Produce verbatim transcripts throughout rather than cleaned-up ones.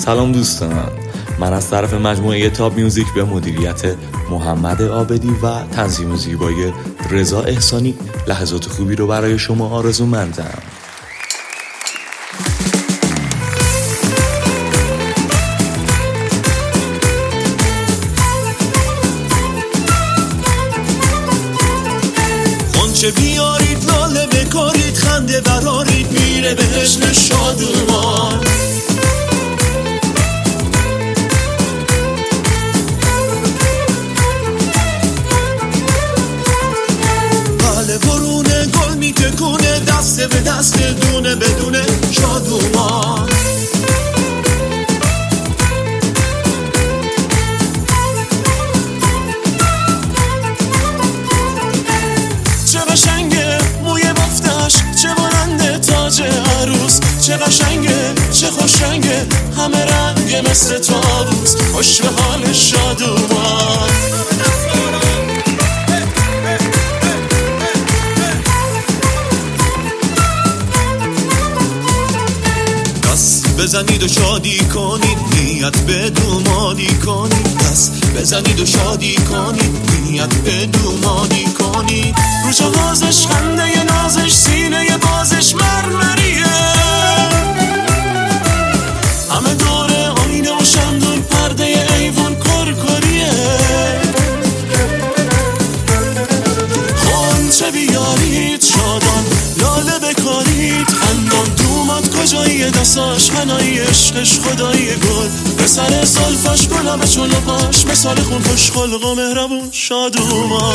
سلام دوستان، من از طرف مجموعه تاب میوزیک به مدیریت محمد عابدی و تنظیم زیبای رضا احسانی لحظات خوبی رو برای شما آرزومندم. خونچه بیارید، لاله بکارید، خنده برارید، میره بهشت شادومان. بله برونه گل میتکونه، دست به دست دونه بدونه شادومان. چه قشنگه موی بافتش، چه بلنده تاج عروس، چه قشنگه چه خوشنگه همه رنگ مثل طاووس، خوش به حال شادومان. دست بزنید و شادی کنید، نیت به دومانی کنید. دست بزنید و شادی کنید، نیت به دومانی کنید. رو جهازش خنده نازش، سینه بازش مرمریه. همه دوره آینه و شمدون، پرده ایوون کرکریه. خونچه بیارید شادان، لاله بکارید خندان. دومات کجایی دستاش هنایی، عشقش خدایی گل. به سر زلفش گلابه چون پاش، مثال خون خوش خلق و مهربون شادومان.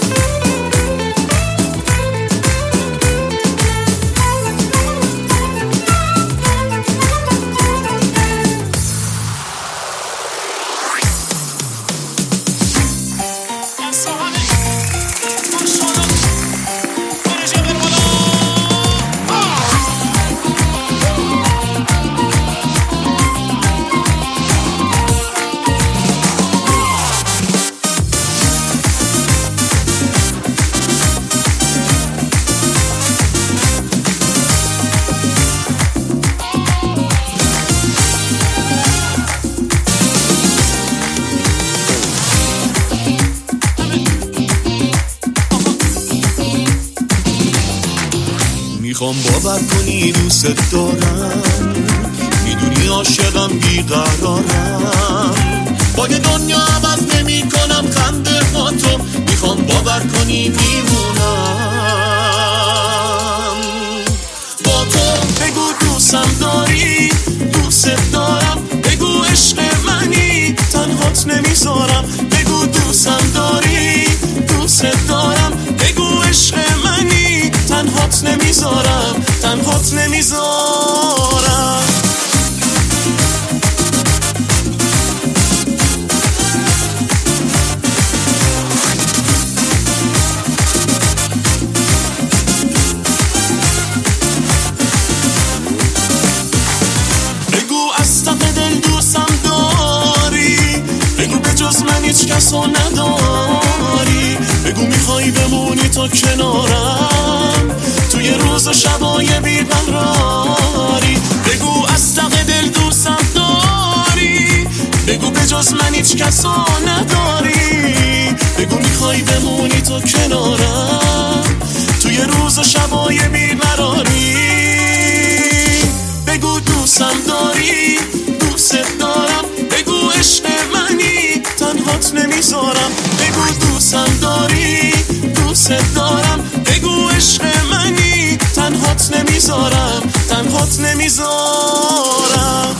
میخوام باور کنی دوست دارم، میدونی عاشقم بیقرارم. با یه دنیا عوض نمی کنم خنده ها تو، میخوام باور کنی میمونم با تو. بگو دوستم داری، دوست دارم. بگو عشق منی، تنهات نمیذارم. بگو دوستم داری، دوست دارم. بگو عشق منی، تنهات نمیذارم، تنهات نمیذارم. بگو از ته دل دوستم داری. بگو به جز من هیچ کسو نداری. بگو میخوای بمونی تا کنارم، توی روز و شبای بیقراری. بگو از ته دل دوستم داری. بگو به جز من هیچ کسو نداری. بگو میخوای بمونی تا کنارم، توی روز و شبای بیقراری. بگو دوستم داری، دوست دارم. بگو عشق منی، تنهات نمیذارم. بگو دوستم داری، دوست دارم. بگو عشق منی، تنهات نمیذارم، تنهات نمیذارم.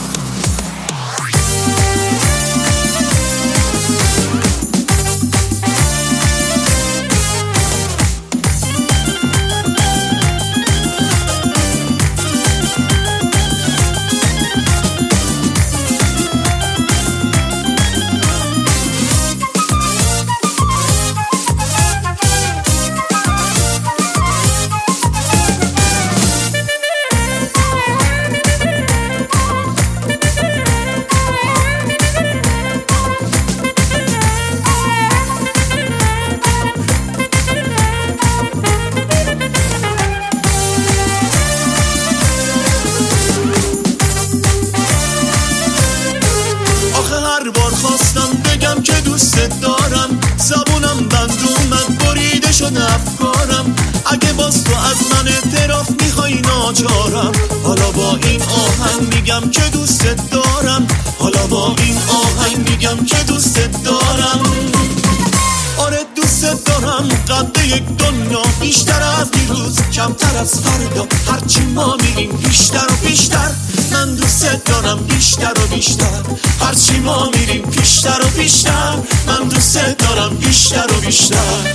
ناچارم. حالا با این آهنگ میگم که دوستت دارم، حالا با این آهنگ میگم که دوستت دارم. آره دوستت دارم، قد یک دنیا، بیشتر از دیروز کمتر از فردا. هرچی ما میریم بیشتر و بیشتر، من دوستت دارم بیشتر و بیشتر. هرچی ما میریم بیشتر و بیشتر، من دوستت دارم بیشتر و بیشتر.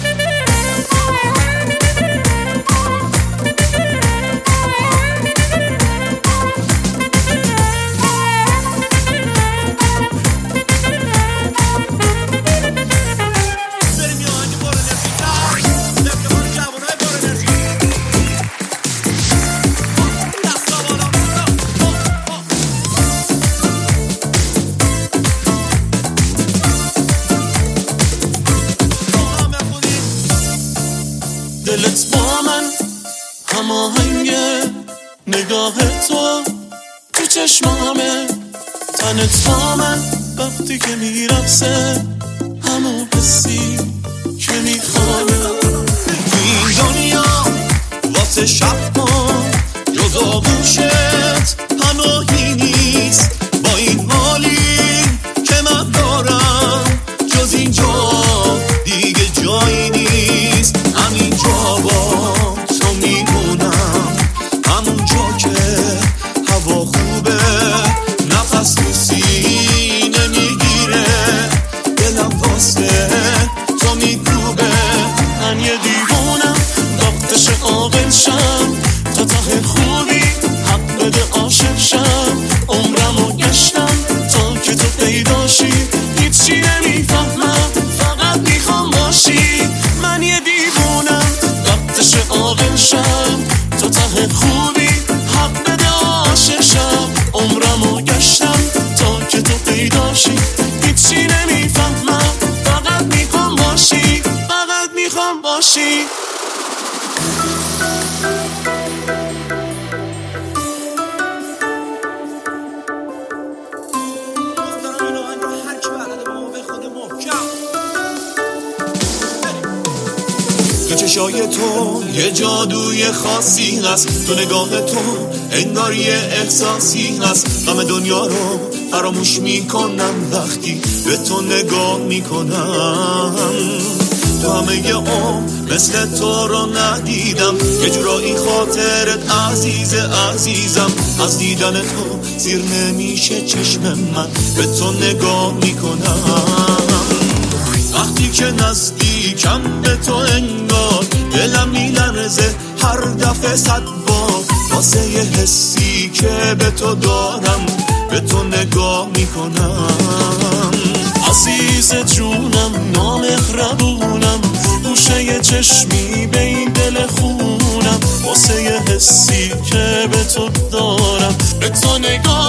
دلت با من هماهنگه، نگاه تو تو چشمامه، تنت با من وقتی که میرقصه، همون حسی که میخوامه. این دنیا واسه شب ما جز آغوشت همراهی نیست، با این حالی که من دارم جز اینجا دیگه جایی نیست. همینجا با تو میمونم، همونجا که هوا خوبه، نفس تو سینه میگیره، دلم واسه تو میکوبه. من یه دیوونم وقتش عاقل شم، تا ته خوبی حق بده عاشق شم. عمرمو گشتم تا که تو پیداشی، هیچی نمیفهمم فقط میخوام باشی. من یه دیوونم وقتش عاقل شم، تا ته خوبی حق بده عاشق شم. عمرمو گشتم تا که تو پیداشی، هیچی نمیفهمم فقط میخوام باشی، فقط میخوام باشی. تو چشای تو یه جادوی خاصی هست، تو نگاه تو انگار یه احساسی هست. غم دنیا رو فراموش میکنم وقتی به تو نگاه میکنم. تو همه یه عمر مثل تو رو ندیدم، یه جورایی خاطرت عزیز عزیزم. از دیدن تو سیر نمیشه چشم من، به تو نگاه میکنم. وقتی که نزدیکم به تو انگار دلم میلرزه هر دفعه صد بار، واسه یه حسی که به تو دارم به تو نگاه میکنم. عزیز جونم نامهربونم، گوشه یه چشمی به این دل خونم، واسه یه حسی که به تو دارم به تو نگاه